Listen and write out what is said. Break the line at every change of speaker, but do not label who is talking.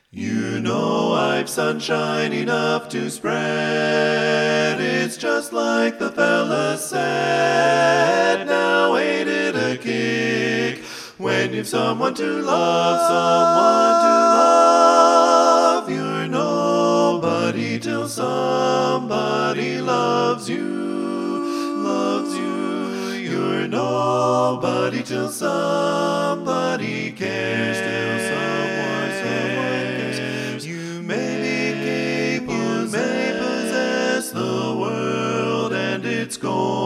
You know I've sunshine enough to spread. It's just like the fella said. Now ain't it a kick when you've someone to love, someone to love. You're nobody till somebody loves you, loves you. You're nobody till somebody cares, till someone cares. You may be capable, you may possess the world and its gold.